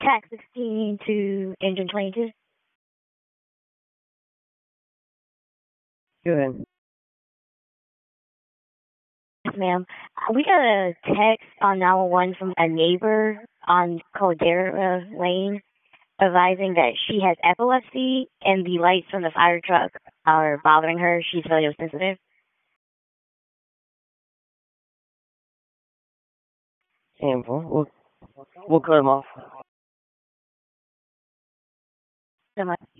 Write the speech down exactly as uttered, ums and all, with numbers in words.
tax sixteen to engine twenty-two. Go ahead. Yes, ma'am. Uh, We got a text on nine one one from a neighbor on Caldera Lane advising that she has epilepsy and the lights from the fire truck are bothering her. She's photosensitive. And we'll, we'll, we'll cut them off. So much.